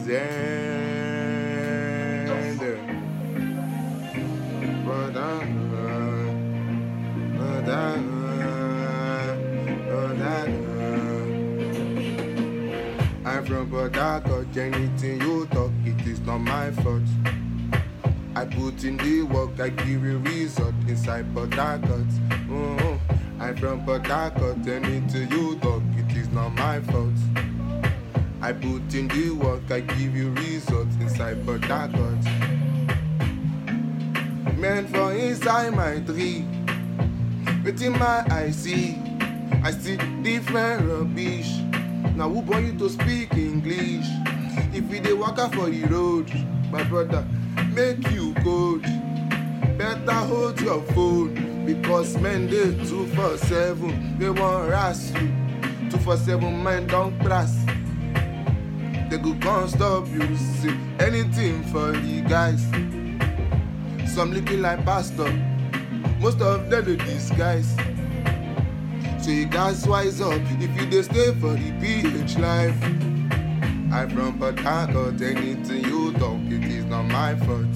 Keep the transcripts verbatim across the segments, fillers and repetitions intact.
end. But I, but I, but I, I'm from Port Harcourt. Anything you talk, it is not my fault. I put in the work, I give you result inside Port Harcourt. Oh, I'm from Port Harcourt. Anything you talk, it is not my fault. I put in the work, I give you results inside Port Harcourt. Men for inside my tree, within my eye see, I see different rubbish. Now who born you to speak English? If you dey waka for the road, my brother, make you cold. Better hold your phone, because men dey two for seven, they won't harass you. Two for seven men don't press. They go can't stop you, say anything for the guys. Some looking like pastor, most of them they disguise. So you guys wise up if you dey stay for the P H life. I'm from Port Harcourt, anything you talk, it is not my fault.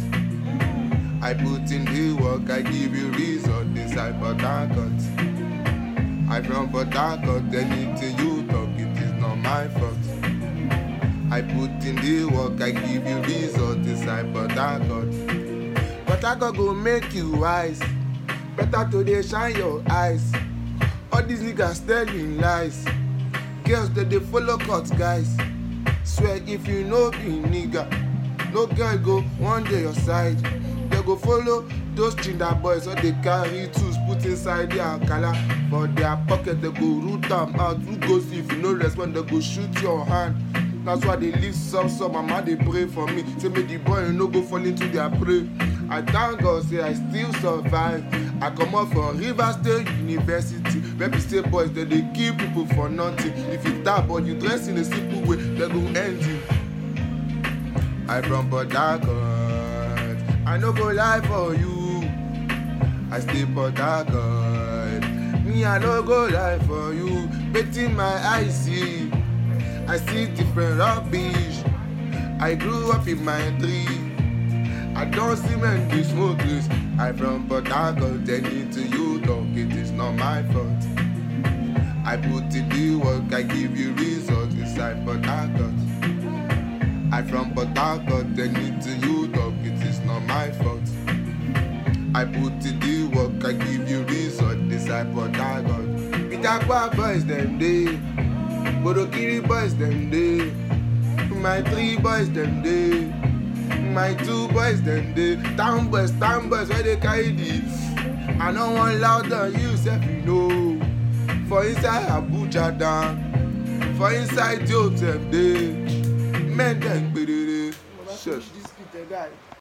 I put in the work, I give you result inside Port Harcourt. I'm from Port Harcourt, anything you talk, it is not my fault. I put in the work, I give you result inside Port Harcourt. Port Harcourt go make you wise, better to dey shine your eyes. All these niggas telling lies, girls that they follow cut guys. Swear if you know be nigga, no girl go one day your side. They go follow those chinda boys, or they carry tools put inside their akala for their pocket. They go root them out. Who goes if you no respond? They go shoot your hand. That's why they leave some some mama they pray for me. Say me the boy no go fall into their prey. I thank God say I still survive. I come up from River State University. Maybe state boys that they kill people for nothing. If you tap or you dress in a simple way, they go end you. I from Port Harcourt, I no go lie for you. I stay Port Harcourt, me I no go lie for you. Betting my eyes see, I see different rubbish. I grew up in my tree. I don't see men do smoke this. I from Port Harcourt, anything you talk, it is not my fault. I put in the work, I give you results inside Port Harcourt. I from Port Harcourt, anything you talk, it is not my fault. I put in the work, I give you results inside Port Harcourt. Pitakwa boys them day, Bodokiri boys them day, my three boys them day. My two boys them they town boys, town boys where they carry this. I don't want louder you self you know. For inside Abuja down, for inside Joe them they men them shit.